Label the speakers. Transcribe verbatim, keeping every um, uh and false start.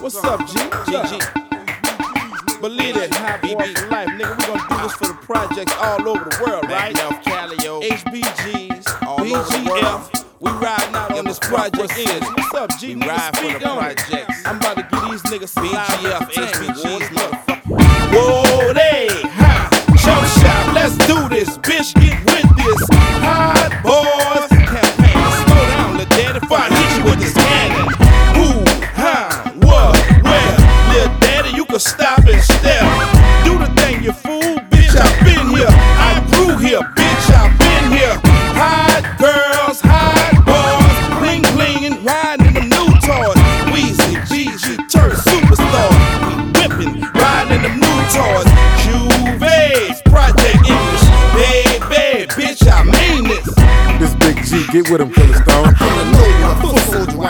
Speaker 1: What's up, G?
Speaker 2: G G.
Speaker 1: Believe it, high boy for life, nigga. We gonna do this for the projects all over the world, right?
Speaker 2: Now Calio,
Speaker 1: H B Gs,
Speaker 2: all
Speaker 1: B
Speaker 2: over the
Speaker 1: G
Speaker 2: world.
Speaker 1: F. We riding out on this project English. What's up, G?
Speaker 2: We
Speaker 1: Nigga,
Speaker 2: ride for
Speaker 1: speak
Speaker 2: the
Speaker 1: on it.
Speaker 2: projects.
Speaker 1: I'm about to get these niggas some
Speaker 2: B G
Speaker 1: live
Speaker 2: F, H B
Speaker 1: entertainment,
Speaker 2: Gs,
Speaker 1: boy.
Speaker 2: motherfucker.
Speaker 1: Whoa, they, ha, show shop, let's do this, bitch, get with this. Hot boys campaign, slow down, little daddy, before I hit you with this cannon. Who, huh, what, where, little daddy, you can stop and stare. Do the thing, you fool, bitch, I've been here. I grew here, bitch, I've been here. Hot girls, hot boys, bling blingin', riding in them new toys. Weezy, G G, Turk, superstar, we whippin', riding in them new toys. Juve's Project English, baby, bitch, I mean this.
Speaker 3: This Big G, get with him, killers.